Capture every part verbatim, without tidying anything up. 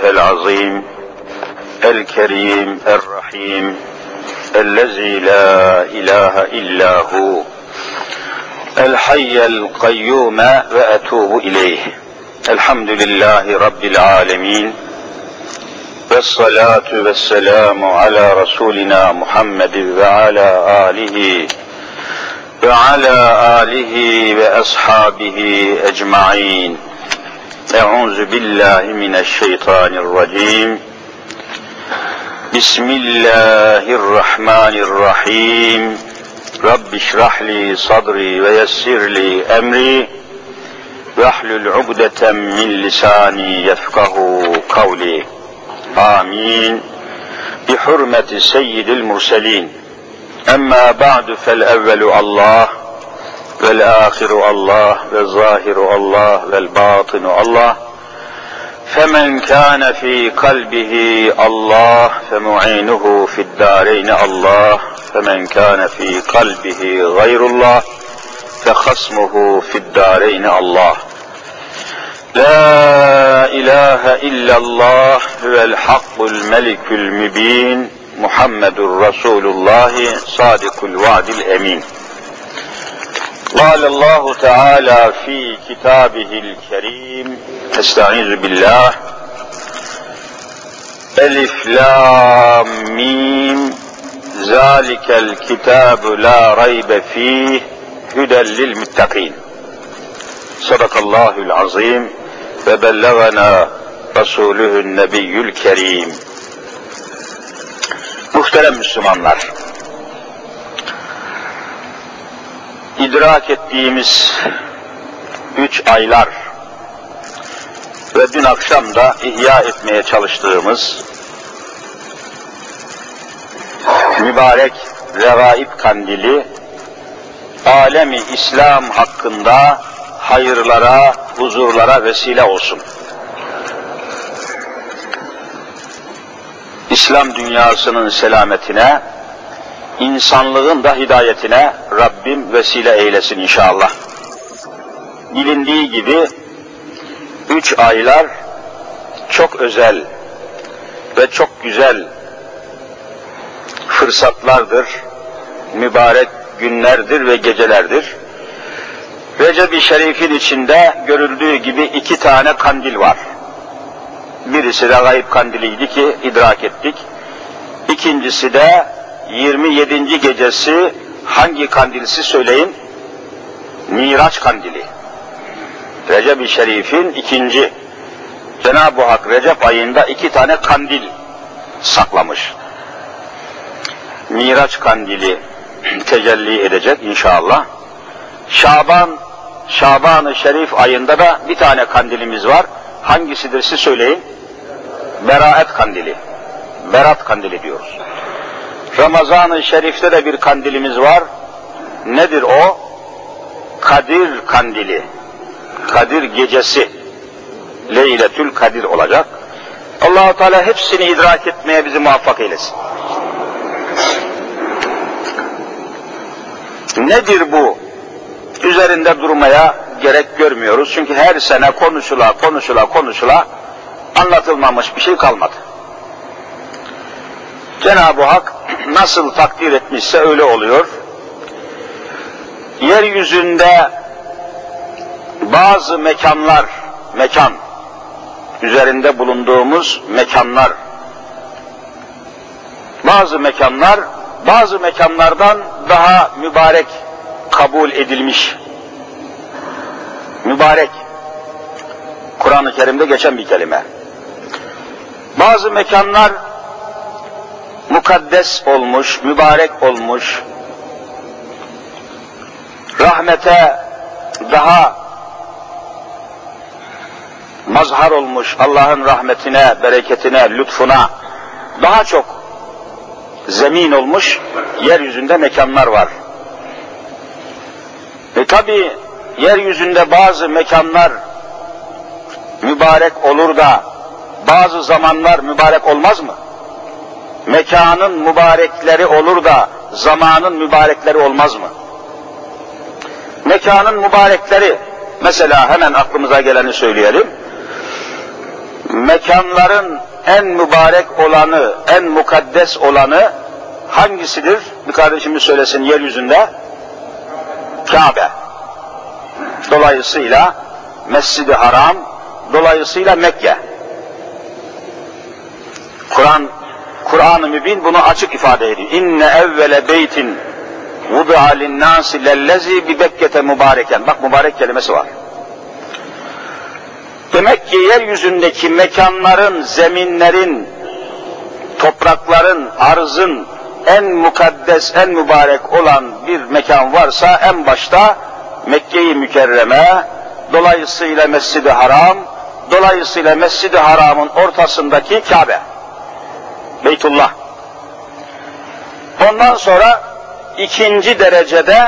الله العظيم الكريم الرحيم الذي لا إله إلا هو الحي القيوم وأتوب إليه. الحمد لله رب العالمين والصلاة والسلام على رسولنا محمد وعلى آله وعلى آله وأصحابه أجمعين. أعوذ بالله من الشيطان الرجيم. بسم الله الرحمن الرحيم. رب اشرح لي صدري ويسر لي أمري واحلل عقدة من لساني يفقه قولي. آمين بحرمة سيد المرسلين. أما بعد فالأول الله والآخر الله والظاهر الله والباطن الله، فمن كان في قلبه الله فمعينه في الدارين الله، فمن كان في قلبه غير الله فخصمه في الدارين الله. لا إله إلا الله هو الحق الملك المبين محمد رسول الله صادق الوعد الأمين. قال الله تعالى في كتابه الكريم: استعيذ بالله. ألف لام ميم ذلك الكتاب لا ريب فيه هدى للمتقين. صدق الله العظيم وبلغنا رسوله النبي الكريم. Muhterem Müslümanlar, idrak ettiğimiz üç aylar ve dün akşam da ihya etmeye çalıştığımız mübarek Regaib Kandili, alemi İslam hakkında hayırlara, huzurlara vesile olsun. İslam dünyasının selametine, insanlığın da hidayetine Rabbim vesile eylesin inşallah. Bilindiği gibi üç aylar çok özel ve çok güzel fırsatlardır, mübarek günlerdir ve gecelerdir. Recep-i Şerif'in içinde görüldüğü gibi iki tane kandil var. Birisi Regaib Kandili'ydi ki idrak ettik. İkincisi de yirmi yedinci gecesi hangi kandilsi söyleyin? Miraç Kandili. Recep-i Şerif'in ikinci. Cenab-ı Hak Recep ayında iki tane kandil saklamış. Miraç Kandili tecelli edecek inşallah. Şaban, Şaban-ı Şerif ayında da bir tane kandilimiz var. Hangisidir siz söyleyin? Beraat Kandili. Berat Kandili diyoruz. Ramazan-ı Şerif'te de bir kandilimiz var. Nedir o? Kadir Kandili. Kadir gecesi. Leyletül Kadir olacak. Allah-u Teala hepsini idrak etmeye bizi muvaffak eylesin. Nedir bu? Üzerinde durmaya gerek görmüyoruz. Çünkü her sene konuşula konuşula konuşula anlatılmamış bir şey kalmadı. Cenab-ı Hak nasıl takdir etmişse öyle oluyor. Yeryüzünde bazı mekanlar, mekan, üzerinde bulunduğumuz mekanlar, bazı mekanlar, bazı mekanlardan daha mübarek kabul edilmiş. Mübarek, Kur'an-ı Kerim'de geçen bir kelime. Bazı mekanlar mukaddes olmuş, mübarek olmuş, rahmete daha mazhar olmuş, Allah'ın rahmetine, bereketine, lütfuna daha çok zemin olmuş yeryüzünde mekanlar var. Ve tabi yeryüzünde bazı mekanlar mübarek olur da bazı zamanlar mübarek olmaz mı? Mekanın mübarekleri olur da zamanın mübarekleri olmaz mı? Mekanın mübarekleri, mesela hemen aklımıza geleni söyleyelim. mekanların en mübarek olanı, en mukaddes olanı hangisidir? Bir kardeşimiz söylesin yeryüzünde. Kabe. Dolayısıyla Mescid-i Haram, dolayısıyla Mekke. Kur'an Kur'an-ı Mübin bunu açık ifade ediyor. İnne evvele beytin vudu'a linnâsi lellezî bi Bekke'te mübareken. Bak mübarek kelimesi var. Demek ki yeryüzündeki mekanların, zeminlerin, toprakların, arzın en mukaddes, en mübarek olan bir mekan varsa en başta Mekke-i Mükerreme, dolayısıyla Mescid-i Haram, dolayısıyla Mescid-i Haram'ın ortasındaki Kabe, Beytullah. Ondan sonra ikinci derecede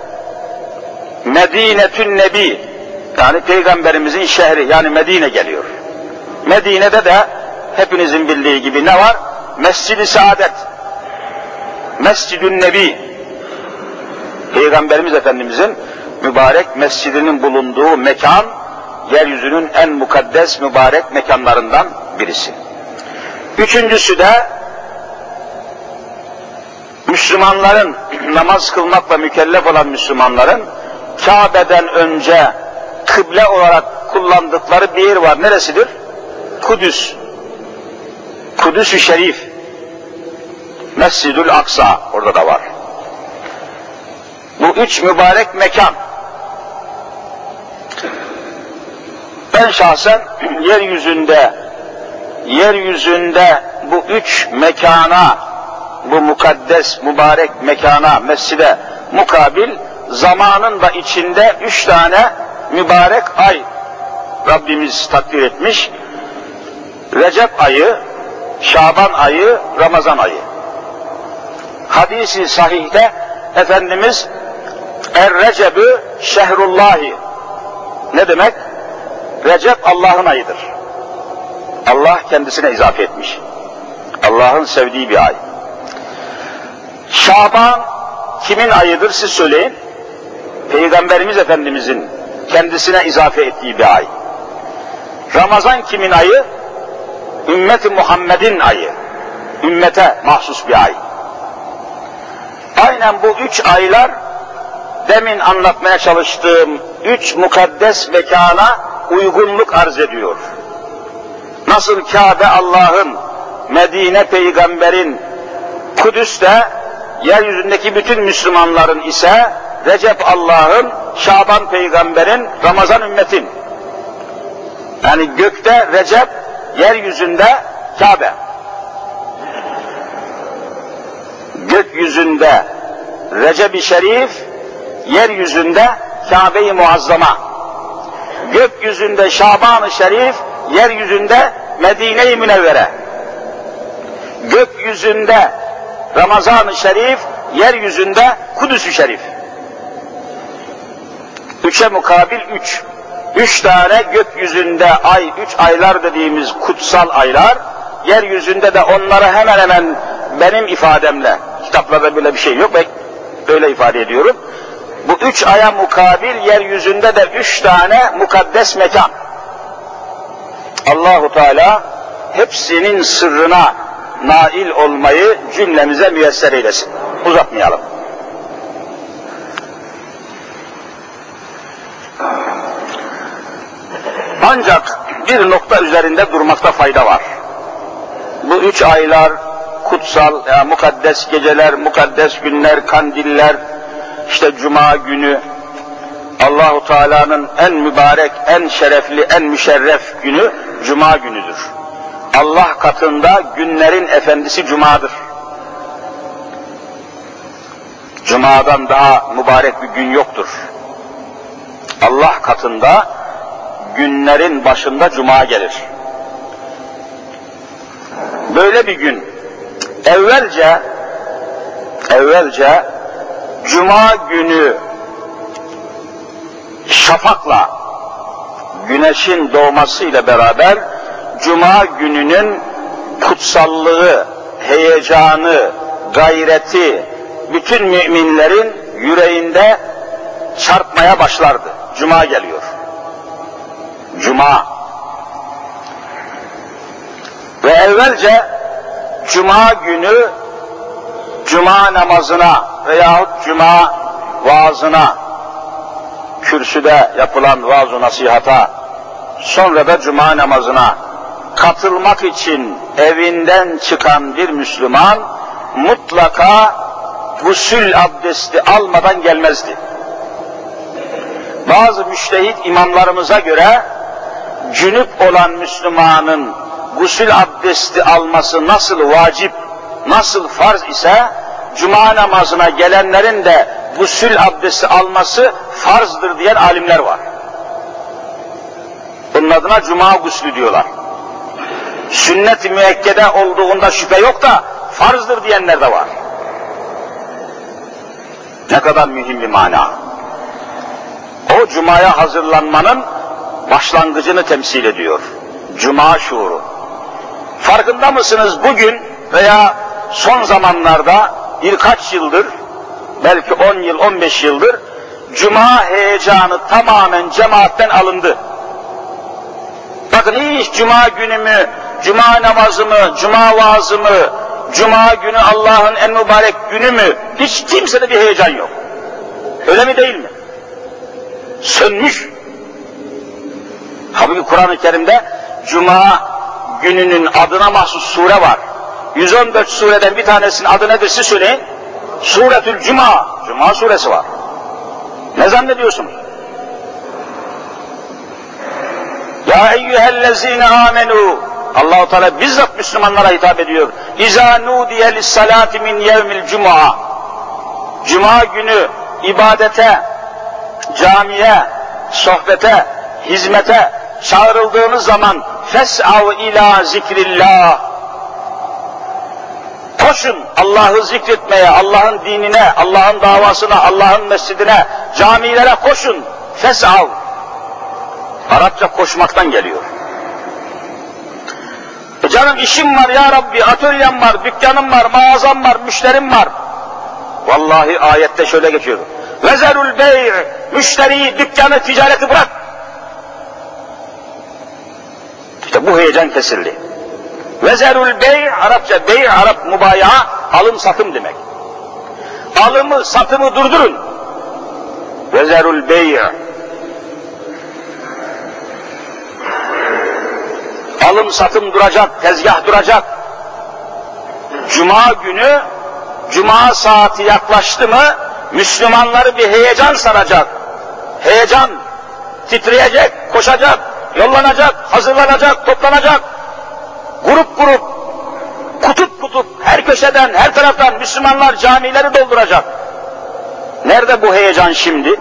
Medine-tün Nebi, yani Peygamberimizin şehri, yani Medine geliyor. Medine'de de hepinizin bildiği gibi ne var? Mescid-i Saadet, Mescid-ün Nebi, Peygamberimiz Efendimizin mübarek mescidinin bulunduğu mekan, yeryüzünün en mukaddes mübarek mekanlarından birisi. Üçüncüsü de Müslümanların, namaz kılmakla mükellef olan Müslümanların Kabe'den önce kıble olarak kullandıkları bir yer var. Neresidir? Kudüs. Kudüs-ü Şerif. Mescid-ül Aksa orada da var. Bu üç mübarek mekan. Ben şahsen yeryüzünde yeryüzünde bu üç mekana, bu mukaddes mübarek mekana, mescide mukabil zamanın da içinde üç tane mübarek ay Rabbimiz takdir etmiş. Recep ayı, Şaban ayı, Ramazan ayı. Hadis-i sahihte Efendimiz Er-Recep'ü şehrullahi. Ne demek? Recep Allah'ın ayıdır. Allah kendisine izafe etmiş. Allah'ın sevdiği bir ay. Şaban kimin ayıdır siz söyleyin? Peygamberimiz Efendimizin kendisine izafe ettiği bir ay. Ramazan kimin ayı? Ümmet-i Muhammed'in ayı. Ümmete mahsus bir ay. Aynen bu üç aylar demin anlatmaya çalıştığım üç mukaddes mekana uygunluk arz ediyor. Nasıl Kabe Allah'ın, Medine Peygamber'in, Kudüs de yeryüzündeki bütün Müslümanların ise Recep Allah'ın, Şaban Peygamber'in, Ramazan ümmetin. Yani gökte Recep, yeryüzünde Kabe. Gökyüzünde Recep-i Şerif, yeryüzünde Kabe-i Muazzama. Gökyüzünde Şaban-ı Şerif, yeryüzünde Medine-i Münevvere. Gökyüzünde Ramazan-ı Şerif, yeryüzünde Kudüs-ü Şerif. Üçe mukabil üç. Üç tane gökyüzünde ay, üç aylar dediğimiz kutsal aylar, yeryüzünde de onlara hemen hemen benim ifademle, kitaplarda böyle bir şey yok, ben öyle ifade ediyorum. Bu üç aya mukabil yeryüzünde de üç tane mukaddes mekan. Allahu Teala hepsinin sırrına nail olmayı cümlemize müyesser eylesin. Uzatmayalım. Ancak bir nokta üzerinde durmakta fayda var. Bu üç aylar, kutsal, yani mukaddes geceler, mukaddes günler, kandiller, işte Cuma günü, Allahu Teala'nın en mübarek, en şerefli, en müşerref günü Cuma günüdür. Allah katında günlerin efendisi Cuma'dır. Cuma'dan daha mübarek bir gün yoktur. Allah katında günlerin başında Cuma gelir. Böyle bir gün evvelce evvelce Cuma günü şafakla güneşin doğmasıyla beraber Cuma gününün kutsallığı, heyecanı, gayreti bütün müminlerin yüreğinde çarpmaya başlardı. Cuma geliyor. Cuma. Ve evvelce Cuma günü Cuma namazına veyahut Cuma vaazına, kürsüde yapılan vaaz-ı nasihata, sonra da Cuma namazına katılmak için evinden çıkan bir Müslüman mutlaka gusül abdesti almadan gelmezdi. Bazı müştehit imamlarımıza göre cünüp olan Müslümanın gusül abdesti alması nasıl vacip, nasıl farz ise Cuma namazına gelenlerin de gusül abdesti alması farzdır diyen alimler var. Bunun adına Cuma guslü diyorlar. Sünnet-i müekkede olduğunda şüphe yok da farzdır diyenler de var. Ne kadar mühim bir mana. O Cuma'ya hazırlanmanın başlangıcını temsil ediyor. Cuma şuuru. Farkında mısınız bugün veya son zamanlarda birkaç yıldır, belki on yıl, on beş yıldır Cuma heyecanı tamamen cemaatten alındı. Bakın hiç Cuma günümü, Cuma namazımı, Cuma vaazımı, Cuma günü Allah'ın en mübarek günü mü, hiç kimsede bir heyecan yok. Öyle mi değil mi? Sönmüş. Halbuki Kur'an-ı Kerim'de Cuma gününün adına mahsus sure var. yüz on dört sureden bir tanesinin adı nedir siz söyleyin? Suretül Cuma. Cuma suresi var. Ne zannediyorsunuz? Ya eyyühellezine amenu. Allah-u Teala bizzat Müslümanlara hitap ediyor. İzâ nûdiye lissalâti min yevmil cuma. Cuma günü ibadete, camiye, sohbete, hizmete çağrıldığınız zaman fes'av ila zikrillah. Koşun Allah'ı zikretmeye, Allah'ın dinine, Allah'ın davasına, Allah'ın mescidine, camilere koşun. Fes'av. Arapça koşmaktan geliyor. E canım işim var ya Rabbi, atölyem var, dükkanım var, mağazam var, müşterim var. Vallahi ayette şöyle geçiyor. Vezerul bey', müşteriyi, dükkanı, ticareti bırak. İşte bu heyecan kesildi. Vezerul bey', Arapça bey', Arap mübayaha, alım satım demek. Alımı, satımı durdurun. Vezerul bey'. Alım satım duracak, tezgah duracak. Cuma günü, Cuma saati yaklaştı mı, Müslümanları bir heyecan saracak. Heyecan, titreyecek, koşacak, yollanacak, hazırlanacak, toplanacak. Grup grup, kutup kutup, her köşeden, her taraftan Müslümanlar camileri dolduracak. Nerede bu heyecan şimdi?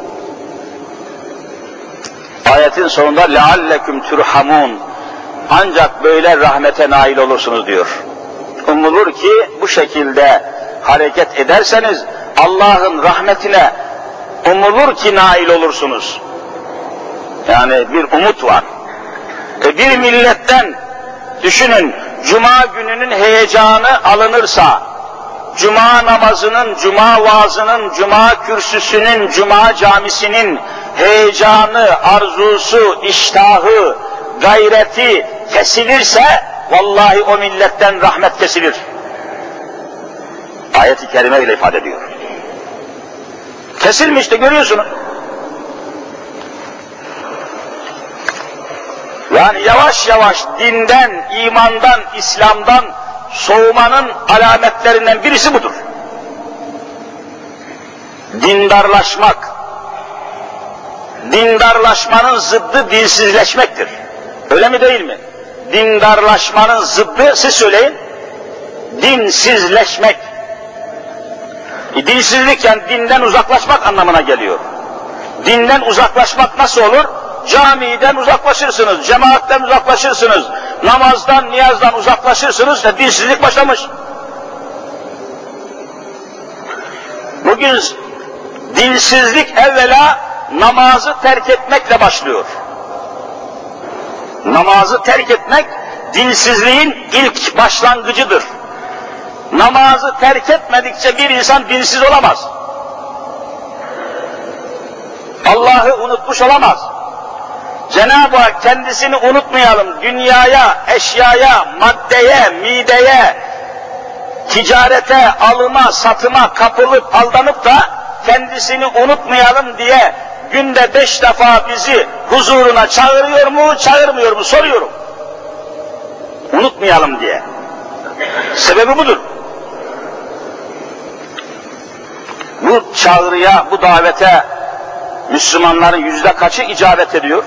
Ayetin sonunda lealleküm turhamun. Ancak böyle rahmete nail olursunuz diyor. Umulur ki bu şekilde hareket ederseniz Allah'ın rahmetine umulur ki nail olursunuz. Yani bir umut var. E bir milletten düşünün, Cuma gününün heyecanı alınırsa, Cuma namazının, Cuma vaazının, Cuma kürsüsünün, Cuma camisinin heyecanı, arzusu, iştahı, gayreti kesilirse, vallahi o milletten rahmet kesilir. Ayet-i kerime ile ifade ediyor. Kesilmişti, görüyorsunuz. Yani yavaş yavaş dinden, imandan, İslam'dan soğumanın alametlerinden birisi budur. Dindarlaşmak. Dindarlaşmanın zıddı dinsizleşmektir. Öyle mi değil mi? Dindarlaşmanın zıddı, siz söyleyin, dinsizleşmek. E, dinsizlik yani dinden uzaklaşmak anlamına geliyor. Dinden uzaklaşmak nasıl olur? Camiden uzaklaşırsınız, cemaatten uzaklaşırsınız, namazdan, niyazdan uzaklaşırsınız, işte dinsizlik başlamış. Bugün dinsizlik evvela namazı terk etmekle başlıyor. Namazı terk etmek dinsizliğin ilk başlangıcıdır. Namazı terk etmedikçe bir insan dinsiz olamaz. Allah'ı unutmuş olamaz. Cenab-ı Hak kendisini unutmayalım. Dünyaya, eşyaya, maddeye, mideye, ticarete, alıma, satıma kapılıp aldanıp da kendisini unutmayalım diye günde beş defa bizi huzuruna çağırıyor mu, çağırmıyor mu soruyorum. Unutmayalım diye. Sebebi budur. Bu çağrıya, bu davete Müslümanların yüzde kaçı icabet ediyor?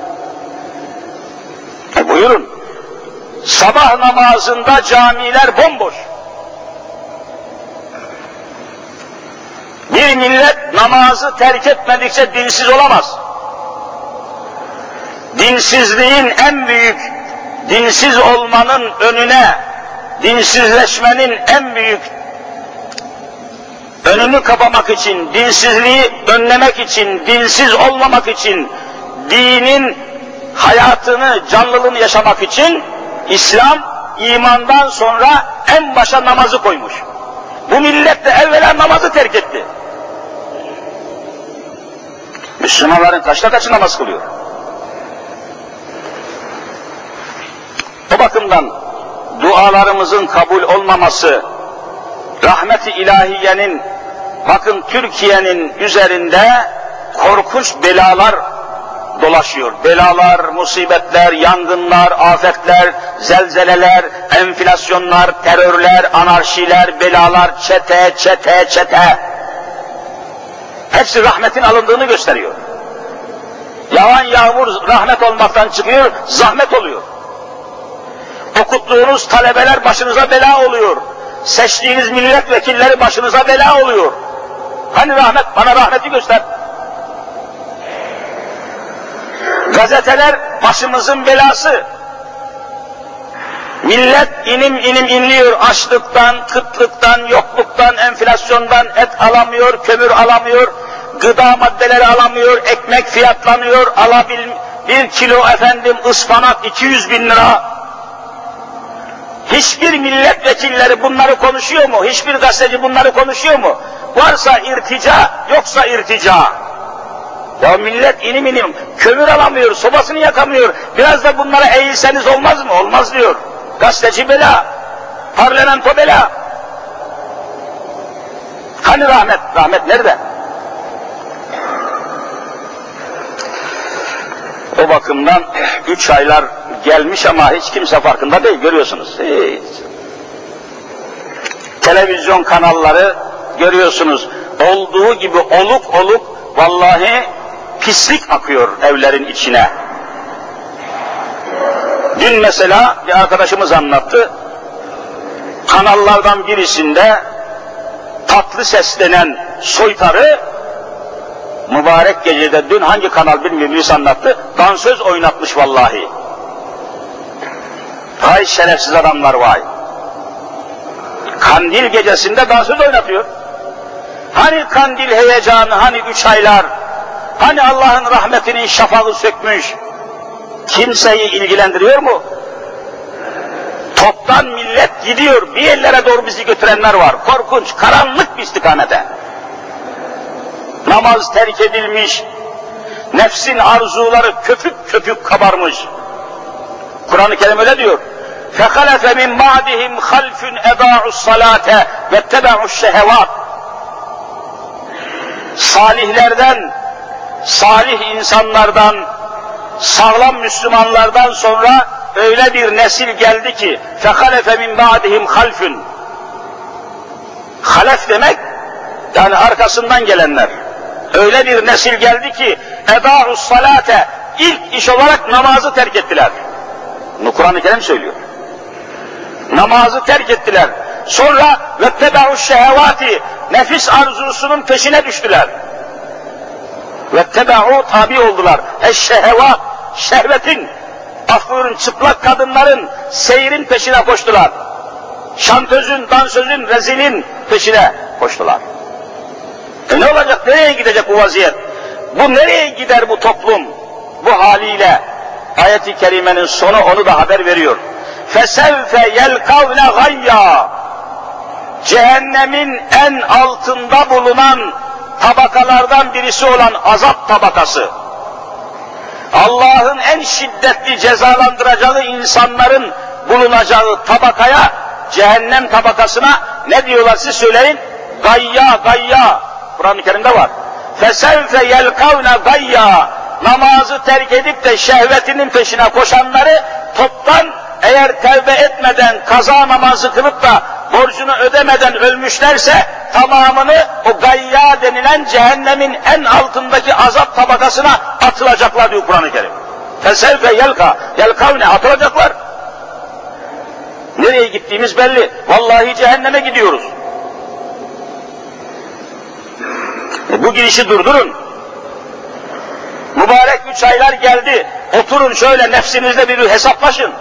E buyurun. Sabah namazında camiler bomboş. Bir millet namazı terk etmedikçe dinsiz olamaz. Dinsizliğin en büyük, dinsiz olmanın önüne, dinsizleşmenin en büyük önünü kapamak için, dinsizliği önlemek için, dinsiz olmamak için, dinin hayatını, canlılığını yaşamak için İslam imandan sonra en başa namazı koymuş. Bu millet de evvela namazı terk etti. Müslümanların kaçta kaçı namaz kılıyor? O bakımdan dualarımızın kabul olmaması, rahmet-i ilahiyenin, bakın Türkiye'nin üzerinde korkunç belalar dolaşıyor. Belalar, musibetler, yangınlar, afetler, zelzeleler, enflasyonlar, terörler, anarşiler, belalar, çete, çete, çete. Hepsi rahmetin alındığını gösteriyor. Yağan yağmur rahmet olmaktan çıkıyor, zahmet oluyor. Okuttuğunuz talebeler başınıza bela oluyor. Seçtiğiniz milletvekilleri başınıza bela oluyor. Hani rahmet? Bana rahmeti göster. Gazeteler başımızın belası. Millet inim inim inliyor açlıktan, kıtlıktan, yokluktan, enflasyondan, et alamıyor, kömür alamıyor, gıda maddeleri alamıyor, ekmek fiyatlanıyor, alabil bir kilo efendim ıspanak iki yüz bin lira. Hiçbir milletvekilleri bunları konuşuyor mu? Hiçbir gazeteci bunları konuşuyor mu? Varsa irtica, yoksa irtica. Ya millet inim inim kömür alamıyor, sobasını yakamıyor. Biraz da bunlara eğilseniz olmaz mı? Olmaz diyor. Gazeteci bela, parlamento bela. Hani rahmet? Rahmet nerede? O bakımdan üç aylar gelmiş ama hiç kimse farkında değil, görüyorsunuz. Hiç. Televizyon kanalları görüyorsunuz, olduğu gibi oluk oluk vallahi pislik akıyor evlerin içine. Dün mesela bir arkadaşımız anlattı, kanallardan birisinde tatlı seslenen soytarı, mübarek gecede dün hangi kanal bilmiyorum birisi anlattı, dansöz oynatmış vallahi. Vay şerefsiz adamlar vay. Kandil gecesinde dansöz oynatıyor. Hani kandil heyecanı, hani üç aylar, hani Allah'ın rahmetinin şafağı sökmüş, kimseyi ilgilendiriyor mu? Toptan millet gidiyor, bir yerlere doğru bizi götürenler var. Korkunç, karanlık bir istikamete. Namaz terk edilmiş, nefsin arzuları köpük köpük kabarmış. Kur'an-ı Kerim öyle diyor. فَخَلَفَ مِنْ بَعْدِهِمْ خَلْفٌ اَضَاعُوا الصَّلَاةَ وَاتَّبَعُوا الشَّهَوَاتِ. Salihlerden, salih insanlardan, sağlam Müslümanlardan sonra öyle bir nesil geldi ki فَخَلَفَ مِنْ بَعْدِهِمْ خَلْفٌ. Halef demek, yani arkasından gelenler. Öyle bir nesil geldi ki اَضَاعُوا الصَّلَاةَ. İlk iş olarak namazı terk ettiler. Bunu Kur'an-ı Kerim söylüyor. Namazı terk ettiler. Sonra وَاتَّبَعُوا الشَّهَوَاتِ. Nefis arzusunun peşine düştüler. وَاتَّبَعُوا tabi oldular. اَشْشَهَوَاتِ. Şehvetin, afurun, çıplak kadınların seyrin peşine koştular. Şantözün, dansözün, rezilin peşine koştular. E ne olacak, nereye gidecek bu vaziyet? Bu nereye gider bu toplum? Bu haliyle ayet-i kerimenin sonu onu da haber veriyor. فَسَوْفَ يَلْقَوْنَ غَيَّا. Cehennemin en altında bulunan tabakalardan birisi olan azap tabakası. Allah'ın en şiddetli cezalandıracağı insanların bulunacağı tabakaya, cehennem tabakasına ne diyorlar siz söyleyin? Gayya, gayya. Kur'an-ı Kerim'de var. Fesevfe yelkavne gayya. Namazı terk edip de şehvetinin peşine koşanları toptan eğer tevbe etmeden, kaza namazı kılıp da borcunu ödemeden ölmüşlerse tamamını o gayya denilen cehennemin en altındaki azap tabakasına atılacaklar diyor Kur'an-ı Kerim. Fesevfe yelka, yelkavne atılacaklar. Nereye gittiğimiz belli. Vallahi cehenneme gidiyoruz. E bu girişi durdurun. Mübarek üç aylar geldi. Oturun şöyle nefsinizle bir hesaplaşın.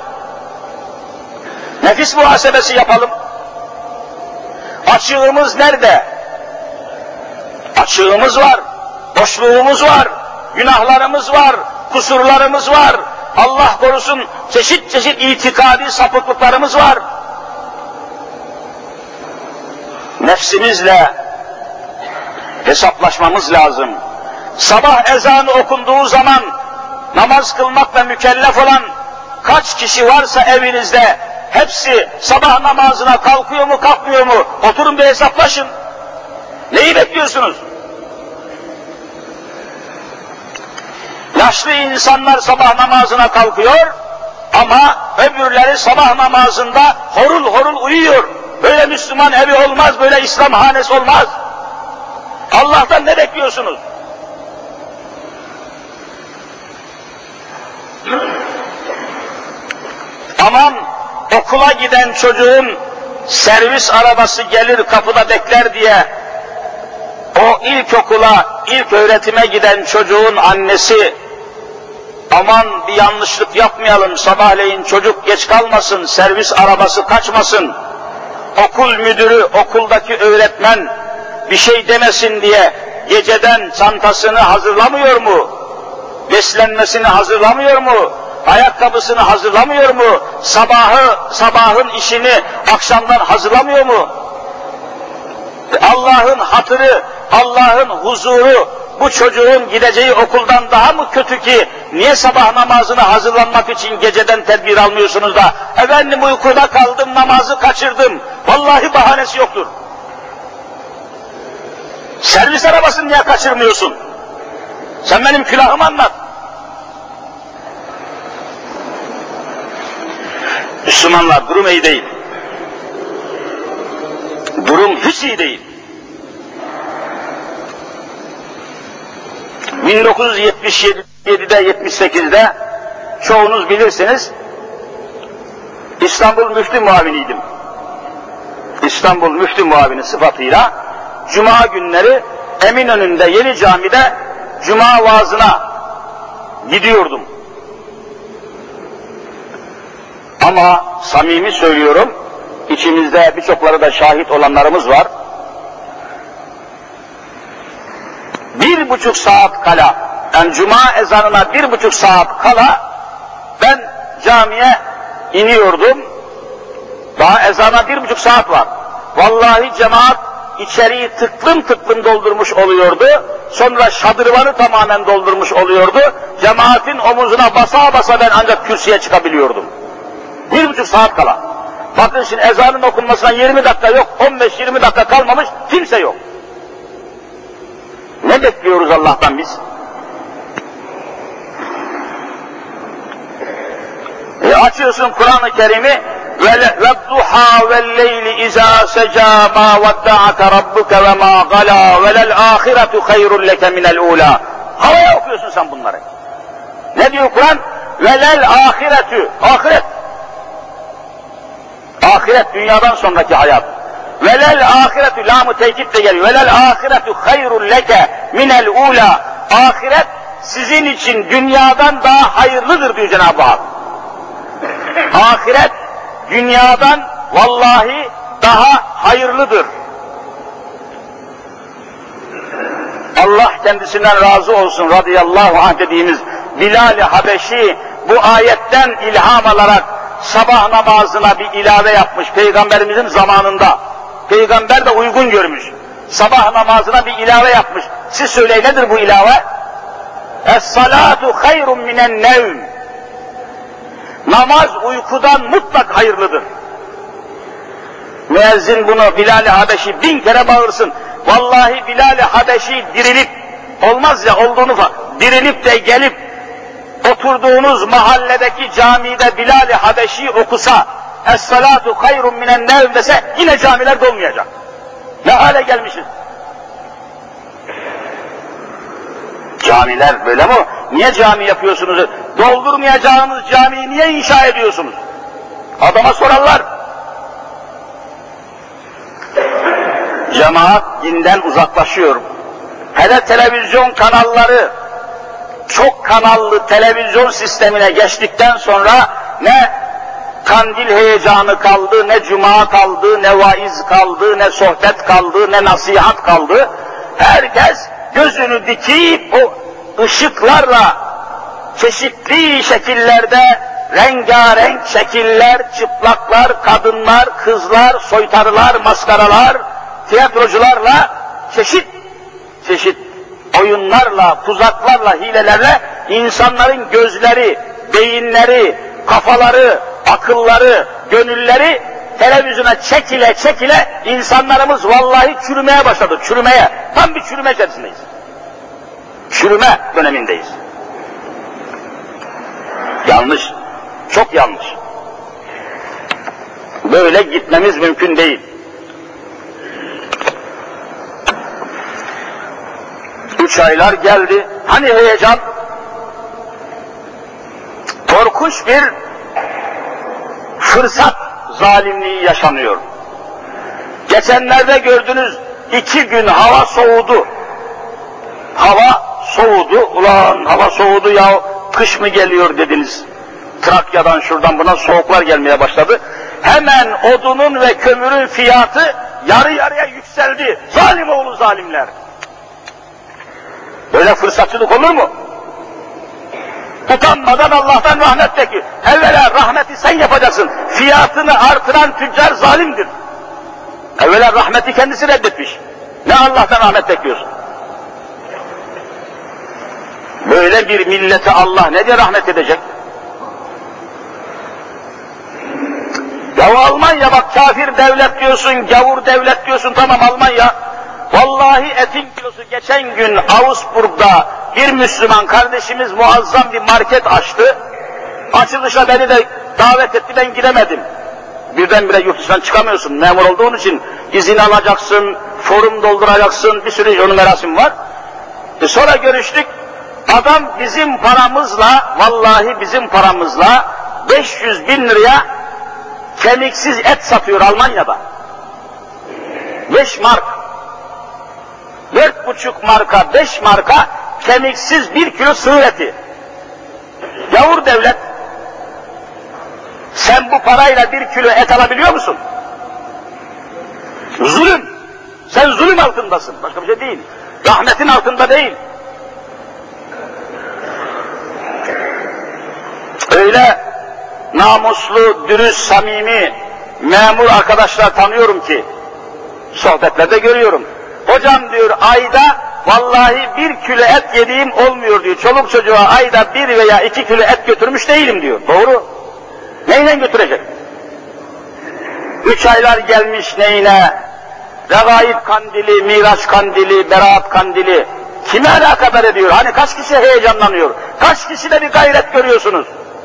Nefis muhasebesi yapalım. Açığımız nerede? Açığımız var, boşluğumuz var, günahlarımız var, kusurlarımız var. Allah korusun çeşit çeşit itikadi sapıklıklarımız var. Nefsimizle hesaplaşmamız lazım. Sabah ezanı okunduğu zaman namaz kılmakla mükellef olan kaç kişi varsa evinizde hepsi sabah namazına kalkıyor mu kalkmıyor mu? Oturun bir hesaplaşın. Neyi bekliyorsunuz? Yaşlı insanlar sabah namazına kalkıyor ama öbürleri sabah namazında horul horul uyuyor. Böyle Müslüman evi olmaz, böyle İslam hanesi olmaz. Allah'tan ne bekliyorsunuz? Aman okula giden çocuğun servis arabası gelir kapıda bekler diye o ilkokula, ilk öğretime giden çocuğun annesi aman bir yanlışlık yapmayalım, sabahleyin çocuk geç kalmasın, servis arabası kaçmasın, okul müdürü, okuldaki öğretmen bir şey demesin diye geceden çantasını hazırlamıyor mu? Beslenmesini hazırlamıyor mu? Ayakkabısını hazırlamıyor mu? Sabahı, sabahın işini akşamdan hazırlamıyor mu? Allah'ın hatırı, Allah'ın huzuru bu çocuğun gideceği okuldan daha mı kötü ki niye sabah namazına hazırlanmak için geceden tedbir almıyorsunuz da efendim uykuda kaldım, namazı kaçırdım. Vallahi bahanesi yoktur. Servis arabasını niye kaçırmıyorsun? Sen benim külahımı anlat. Müslümanlar durum iyi değil. Durum hiç iyi değil. bin dokuz yüz yetmiş yedide yetmiş sekizde çoğunuz bilirsiniz İstanbul Müftü Muaviniydim. İstanbul Müftü Muavini sıfatıyla Cuma günleri Eminönü'nde Yeni Cami'de Cuma vaazına gidiyordum. Ama samimi söylüyorum, içimizde birçokları da şahit olanlarımız var. Bir buçuk saat kala, yani Cuma ezanına bir buçuk saat kala ben camiye iniyordum. Daha ezana bir buçuk saat var. Vallahi cemaat içeriği tıklım tıklım doldurmuş oluyordu. Sonra şadırvanı tamamen doldurmuş oluyordu. Cemaatin omuzuna basa basa ben ancak kürsüye çıkabiliyordum. Bir buçuk saat kala. Bakın şimdi ezanın okunmasına yirmi dakika yok, on beş yirmi dakika kalmamış, kimse yok. Ne bekliyoruz Allah'tan biz? E açıyorsun Kur'an-ı Kerim'i وَالضُّحَا وَاللَّيْلِ اِذَا سَجَى مَا وَدَّعَكَ رَبُّكَ وَمَا غَلَى وَلَلْآخِرَةُ خَيْرٌ لَكَ مِنَ الْاُولَى. Havaya okuyorsun sen bunları. Ne diyor Kur'an? وَلَلْآخِرَةُ. Ahiret. Ahiret dünyadan sonraki hayat. Velel ahiretu, lam-ı tekitle geliyor. Velel ahiretu hayrun leke minel ula. Ahiret sizin için dünyadan daha hayırlıdır diyor Cenab-ı Hak. Ahiret dünyadan vallahi daha hayırlıdır. Allah kendisinden razı olsun radıyallahu anh dediğimiz Bilal-i Habeşi bu ayetten ilham alarak sabah namazına bir ilave yapmış Peygamberimizin zamanında. Peygamber de uygun görmüş. Sabah namazına bir ilave yapmış. Siz söyleyin nedir bu ilave? Es-salatu hayrun minen nevm. Namaz uykudan mutlak hayırlıdır. Müezzin bunu Bilal-i Habeşi bin kere bağırsın. Vallahi Bilal-i Habeşi dirilip, olmaz ya olduğunu falan, dirilip de gelip oturduğunuz mahalledeki camide Bilal-i Habeşi okusa, Es-salatu hayrun minen nevm dese yine camiler dolmayacak. Ne hale gelmişiz? Camiler böyle mi? Niye cami yapıyorsunuz? Doldurmayacağınız camiyi niye inşa ediyorsunuz? Adama sorarlar. Cemaat dinden uzaklaşıyor. Hele televizyon kanalları, çok kanallı televizyon sistemine geçtikten sonra ne kandil heyecanı kaldı, ne cuma kaldı, ne vaiz kaldı, ne sohbet kaldı, ne nasihat kaldı. Herkes gözünü dikip o ışıklarla çeşitli şekillerde rengarenk şekiller, çıplaklar, kadınlar, kızlar, soytarılar, maskaralar, tiyatrocularla çeşit çeşit oyunlarla, tuzaklarla, hilelerle insanların gözleri, beyinleri, kafaları, akılları, gönülleri televizyona çekile çekile insanlarımız vallahi çürümeye başladı, çürümeye. Tam bir çürüme içerisindeyiz. Çürüme dönemindeyiz. Yanlış, çok yanlış. Böyle gitmemiz mümkün değil. Üç aylar geldi, hani heyecan? Korkunç bir fırsat zalimliği yaşanıyor. Geçenlerde gördünüz, iki gün hava soğudu. Hava soğudu, ulan hava soğudu ya, kış mı geliyor dediniz. Trakya'dan şuradan buna soğuklar gelmeye başladı. Hemen odunun ve kömürün fiyatı yarı yarıya yükseldi. Zalim oğlu zalimler. Böyle fırsatçılık olur mu? Utanmadan Allah'tan rahmet bekliyor. Evvela rahmeti sen yapacaksın. Fiyatını artıran tüccar zalimdir. Evvela rahmeti kendisi reddetmiş. Ne Allah'tan rahmet bekliyorsun? Böyle bir millete Allah ne diye rahmet edecek? Ya Almanya bak, kafir devlet diyorsun, gavur devlet diyorsun, tamam Almanya. Vallahi etin kilosu geçen gün Augsburg'da bir Müslüman kardeşimiz muazzam bir market açtı. Açılışa beni de davet etti, ben giremedim. Birdenbire yurt dışından çıkamıyorsun, memur olduğun için izin alacaksın, forum dolduracaksın, bir sürü onun merasim var. E sonra görüştük, adam bizim paramızla, vallahi bizim paramızla beş yüz bin liraya kemiksiz et satıyor Almanya'da. Beş mark. Dört buçuk marka, beş marka kemiksiz bir kilo sığır eti. Gavur devlet, sen bu parayla bir kilo et alabiliyor musun? Zulüm. Sen zulüm altındasın. Başka bir şey değil. Rahmetin altında değil. Öyle namuslu, dürüst, samimi, memur arkadaşlar tanıyorum ki, sohbetlerde görüyorum. Hocam diyor, ayda vallahi bir kilo et yediğim olmuyor diyor. Çoluk çocuğa ayda bir veya iki kilo et götürmüş değilim diyor. Doğru. Neyle götürecek? Üç aylar gelmiş neyine? Regaib kandili, Miraç kandili, Berat kandili. Kime alakadar ediyor? Hani kaç kişi heyecanlanıyor? Kaç kişide bir gayret görüyorsunuz?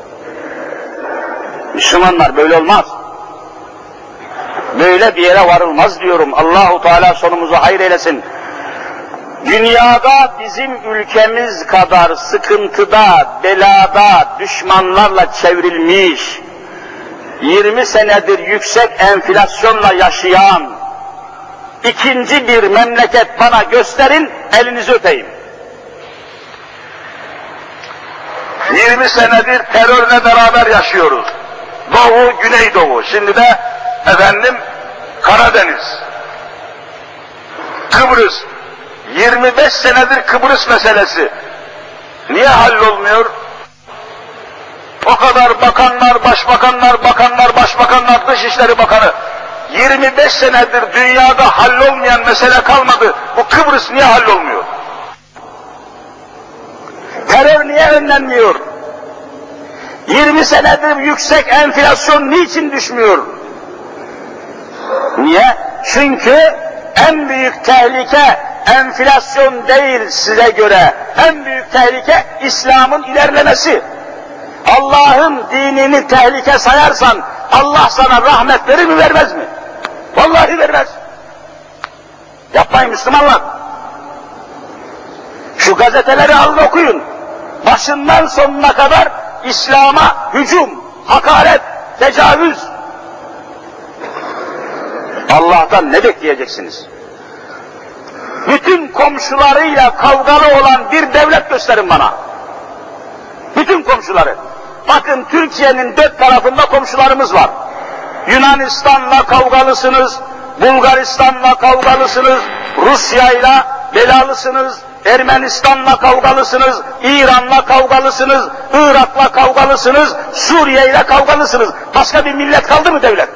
Müslümanlar böyle olmaz. Böyle bir yere varılmaz diyorum. Allahu Teala sonumuzu hayır eylesin. Dünyada bizim ülkemiz kadar sıkıntıda, belada, düşmanlarla çevrilmiş, yirmi senedir yüksek enflasyonla yaşayan ikinci bir memleket bana gösterin, elinizi öpeyim. yirmi senedir terörle beraber yaşıyoruz. Doğu, Güneydoğu, şimdi de efendim Karadeniz, Kıbrıs. yirmi beş senedir Kıbrıs meselesi. Niye hallolmuyor? O kadar bakanlar, başbakanlar, bakanlar, başbakanlar, Dışişleri Bakanı. yirmi beş senedir dünyada hallolmayan mesele kalmadı. Bu Kıbrıs niye hallolmuyor? Terör niye önlenmiyor? yirmi senedir yüksek enflasyon niçin düşmüyor? Niye? Çünkü en büyük tehlike enflasyon değil size göre. En büyük tehlike İslam'ın ilerlemesi. Allah'ın dinini tehlike sayarsan Allah sana rahmet verir mi vermez mi? Vallahi vermez. Yapmayın Müslümanlar. Şu gazeteleri alın okuyun. Başından sonuna kadar İslam'a hücum, hakaret, tecavüz. Allah'tan ne bekleyeceksiniz? Bütün komşularıyla kavgalı olan bir devlet gösterin bana. Bütün komşuları. Bakın Türkiye'nin dört tarafında komşularımız var. Yunanistan'la kavgalısınız, Bulgaristan'la kavgalısınız, Rusya'yla belalısınız, Ermenistan'la kavgalısınız, İran'la kavgalısınız, Irak'la kavgalısınız, Suriye'yle kavgalısınız. Başka bir millet kaldı mı devlet?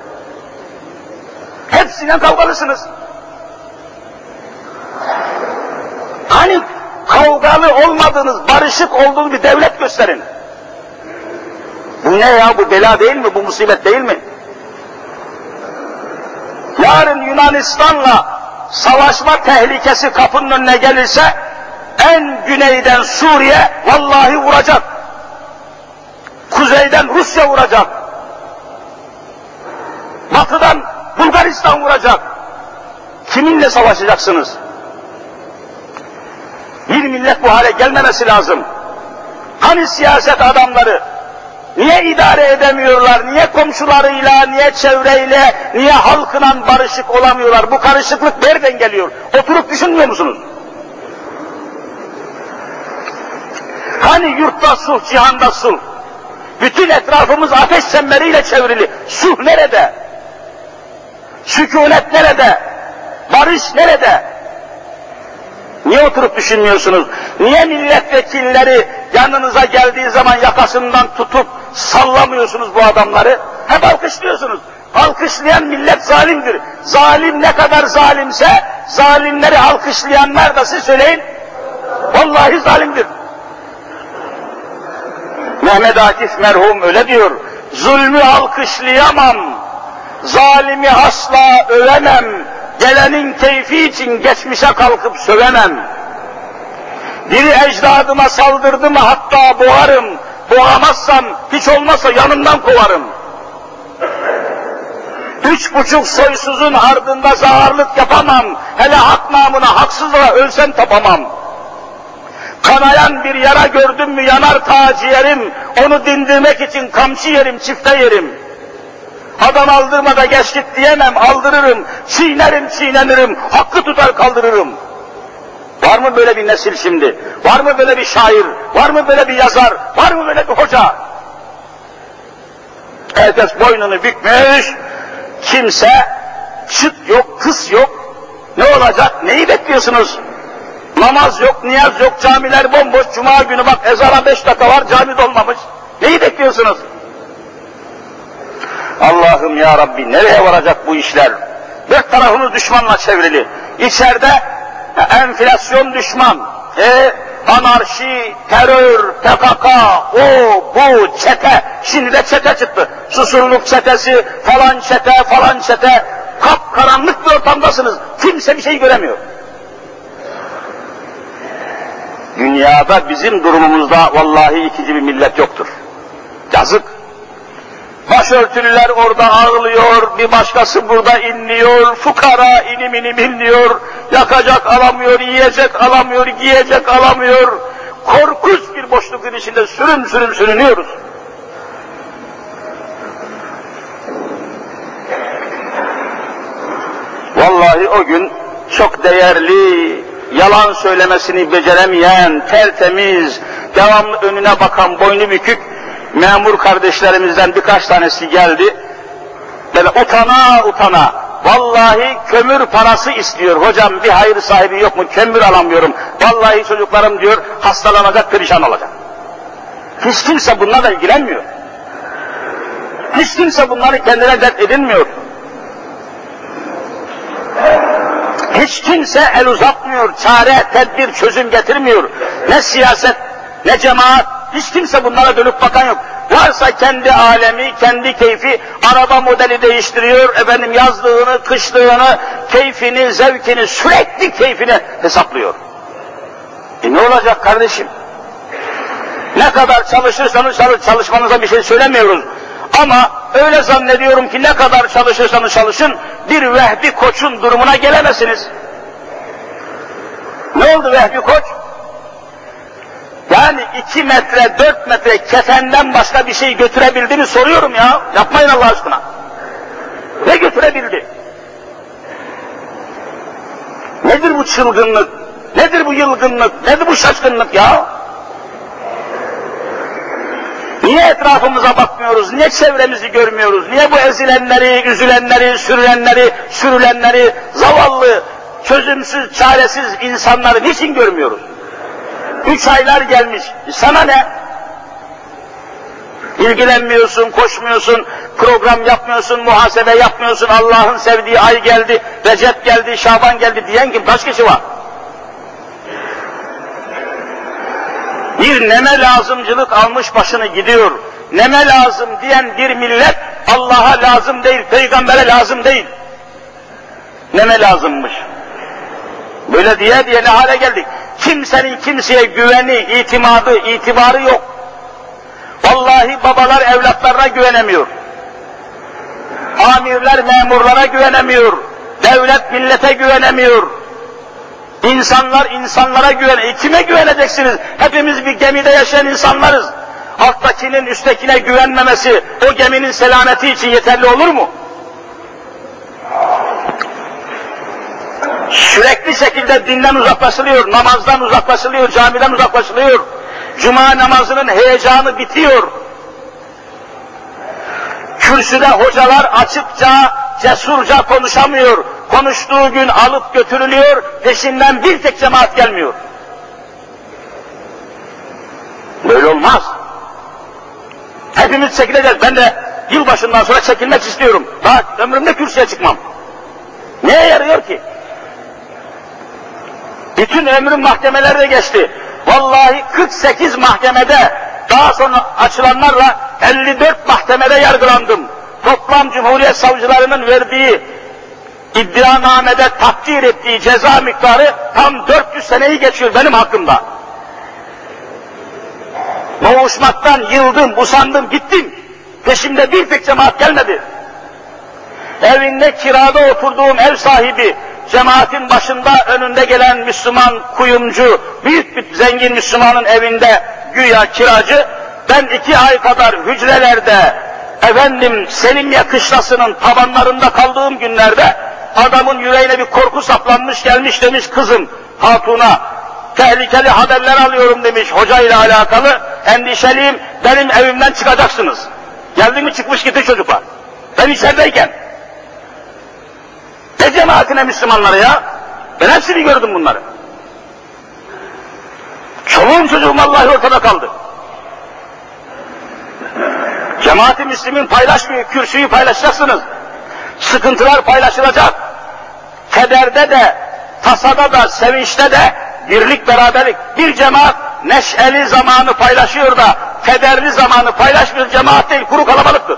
Hepsiyle kavgalısınız. Hani kavgalı olmadığınız, barışık olduğunuz bir devlet gösterin. Bu ne ya, bu bela değil mi, bu musibet değil mi? Yarın Yunanistan'la savaşma tehlikesi kapının önüne gelirse, en güneyden Suriye vallahi vuracak. Kuzeyden Rusya vuracak. Batıdan Bulgaristan vuracak. Kiminle savaşacaksınız? Bir millet bu hale gelmemesi lazım. Hani siyaset adamları? Niye idare edemiyorlar? Niye komşularıyla, niye çevreyle, niye halkla barışık olamıyorlar? Bu karışıklık nereden geliyor? Oturup düşünmüyor musunuz? Hani yurtta sulh, cihanda sulh? Bütün etrafımız ateş çemberiyle çevrili. Sulh nerede? Sükunet nerede? Barış nerede? Niye oturup düşünmüyorsunuz? Niye milletvekilleri yanınıza geldiği zaman yakasından tutup sallamıyorsunuz bu adamları? Hep alkışlıyorsunuz. Alkışlayan millet zalimdir. Zalim ne kadar zalimse, zalimleri alkışlayanlar da siz söyleyin, vallahi zalimdir. Mehmet Akif merhum öyle diyor, zulmü alkışlayamam, zalimi asla övemem, gelenin keyfi için geçmişe kalkıp sövemem. Biri ecdadıma saldırdı mı hatta boğarım, boğamazsam hiç olmazsa yanımdan kovarım. Üç buçuk soysuzun ardında zaharlık yapamam, hele hak namına haksızlığa ölsem tapamam. Kanayan bir yara gördüm mü yanar ta ciğerim, onu dindirmek için kamçı yerim, çifte yerim. Adam aldırma da geç git diyemem, aldırırım, çiğnerim çiğnenirim, hakkı tutar kaldırırım. Var mı böyle bir nesil şimdi? Var mı böyle bir şair? Var mı böyle bir yazar? Var mı böyle bir hoca? Herkes boynunu bükmüş, kimse çıt yok, kıs yok. Ne olacak? Neyi bekliyorsunuz? Namaz yok, niyaz yok, camiler bomboş, cuma günü bak ezana beş dakika var, cami dolmamış. Neyi bekliyorsunuz? Allah'ım ya Rabbi, nereye varacak bu işler? Dört tarafımız düşmanla çevrili. İçeride enflasyon düşman, e, anarşi, terör, P K K, o, bu, çete, şimdi de çete çıktı. Susurluk çetesi, falan çete, falan çete, kapkaranlık bir ortamdasınız. Kimse bir şey göremiyor. Dünyada bizim durumumuzda vallahi ikinci bir millet yoktur. Yazık. Başörtülüler orada ağlıyor, bir başkası burada inliyor, fukara inim inim inliyor, yakacak alamıyor, yiyecek alamıyor, giyecek alamıyor. Korkunç bir boşlukun içinde sürüm sürüm sürünüyoruz. Vallahi o gün çok değerli, yalan söylemesini beceremeyen, tertemiz, devamlı önüne bakan, boynu bükük memur kardeşlerimizden birkaç tanesi geldi. Böyle utana utana, vallahi kömür parası istiyor. Hocam bir hayır sahibi yok mu? Kömür alamıyorum. Vallahi çocuklarım diyor hastalanacak, perişan olacak. Hiç kimse bunlarla ilgilenmiyor. Hiç kimse bunları kendine dert edinmiyor. Hiç kimse el uzatmıyor, çare, tedbir, çözüm getirmiyor. Ne siyaset ne cemaat, hiç kimse bunlara dönüp bakan yok. Varsa kendi alemi, kendi keyfi, araba modeli değiştiriyor, efendim yazlığını, kışlığını, keyfini, zevkini, sürekli keyfini hesaplıyor. E ne olacak kardeşim? Ne kadar çalışırsanız çalışmanıza bir şey söylemiyoruz. Ama öyle zannediyorum ki ne kadar çalışırsanız çalışın, bir Vehbi Koç'un durumuna gelemezsiniz. Ne oldu Vehbi Koç? Yani iki metre, dört metre kefenden başka bir şey götürebildi mi soruyorum ya. Yapmayın Allah aşkına. Ne götürebildi? Nedir bu çılgınlık? Nedir bu yılgınlık? Nedir bu şaşkınlık ya? Niye etrafımıza bakmıyoruz? Niye çevremizi görmüyoruz? Niye bu ezilenleri, üzülenleri, sürülenleri, sürülenleri, zavallı, çözümsüz, çaresiz insanları niçin görmüyoruz? Üç aylar gelmiş. Sana ne? İlgilenmiyorsun, koşmuyorsun, program yapmıyorsun, muhasebe yapmıyorsun, Allah'ın sevdiği ay geldi, Recep geldi, Şaban geldi diyen kim? Kaç kişi var? Bir neme lazımcılık almış başını gidiyor. Neme lazım diyen bir millet Allah'a lazım değil, peygambere lazım değil. Neme lazımmış. Böyle diye diye ne hale geldik? Kimsenin kimseye güveni, itimadı, itibarı yok. Vallahi babalar evlatlarına güvenemiyor. Amirler memurlara güvenemiyor. Devlet millete güvenemiyor. İnsanlar insanlara güven. E kime güveneceksiniz? Hepimiz bir gemide yaşayan insanlarız. Alttakinin üsttekine güvenmemesi o geminin selameti için yeterli olur mu? Sürekli şekilde dinden uzaklaşılıyor, namazdan uzaklaşılıyor, camiden uzaklaşılıyor. Cuma namazının heyecanı bitiyor. Kürsüde hocalar açıkça, cesurca konuşamıyor. Konuştuğu gün alıp götürülüyor, peşinden bir tek cemaat gelmiyor. Böyle olmaz. Hepimiz çekileceğiz. Ben de yılbaşından sonra çekilmek istiyorum. Daha ömrümde kürsüye çıkmam. Neye yarıyor ki? Bütün ömrüm mahkemelerde geçti. Vallahi kırk sekiz mahkemede, daha sonra açılanlarla elli dört mahkemede yargılandım. Toplam Cumhuriyet savcılarının verdiği, iddianamede takdir ettiği ceza miktarı tam dört yüz seneyi geçiyor benim hakkımda. Boğuşmaktan yıldım, usandım, gittim. Peşimde bir tek cemaat gelmedi. Evinde kirada oturduğum ev sahibi, cemaatin başında önünde gelen Müslüman kuyumcu, büyük bir zengin Müslümanın evinde güya kiracı, ben iki ay kadar hücrelerde, efendim Selimiye kışlasının tabanlarında kaldığım günlerde, adamın yüreğine bir korku saplanmış, gelmiş demiş kızım hatuna, tehlikeli haberler alıyorum demiş hocayla alakalı, endişeliyim, benim evimden çıkacaksınız. Geldi mi çıkmış gitti çocuklar. Ben içerideyken. Ne cemaatine Müslümanları ya? Ben hepsini gördüm bunları. Çoluğum çocuğum vallahi ortada kaldı. Cemaat-i Müslümin paylaşmıyor, kürsüyü paylaşacaksınız. Sıkıntılar paylaşılacak. Kederde de, tasada da, sevinçte de birlik, beraberlik. Bir cemaat neşeli zamanı paylaşıyor da, kederli zamanı paylaşmıyor, cemaat değil, kuru kalabalıktır.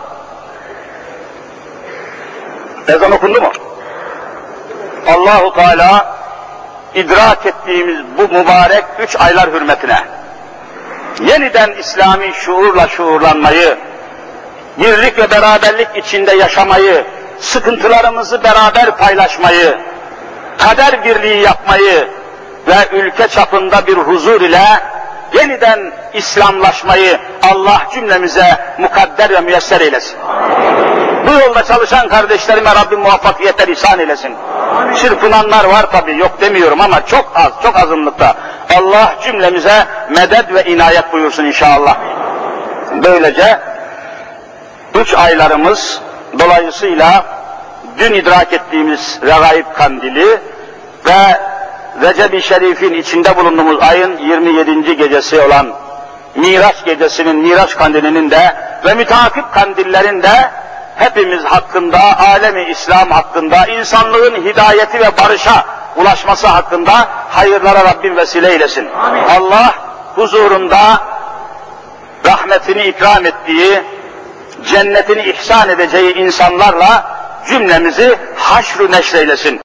Ezan okundu mu? Allahu Teala idrak ettiğimiz bu mübarek üç aylar hürmetine yeniden İslami şuurla şuurlanmayı, birlik ve beraberlik içinde yaşamayı, sıkıntılarımızı beraber paylaşmayı, kader birliği yapmayı ve ülke çapında bir huzur ile yeniden İslamlaşmayı Allah cümlemize mukadder ve müyesser eylesin. Bu yolda çalışan kardeşlerime Rabbim muvaffakiyetler ihsan eylesin. Çırpınanlar var tabii, yok demiyorum ama çok az, çok azınlıkta. Allah cümlemize medet ve inayet buyursun inşallah. Böylece üç aylarımız dolayısıyla dün idrak ettiğimiz Regaib Kandili ve Recep-i Şerif'in içinde bulunduğumuz ayın yirmi yedinci gecesi olan Miraç gecesinin, Miraç Kandili'nin de ve müteakip kandillerin de hepimiz hakkında, alemi İslam hakkında, insanlığın hidayeti ve barışa ulaşması hakkında hayırlara Rabbim vesile eylesin. Amin. Allah huzurunda rahmetini ikram ettiği, cennetini ihsan edeceği insanlarla cümlemizi haşr-ı neşreylesin.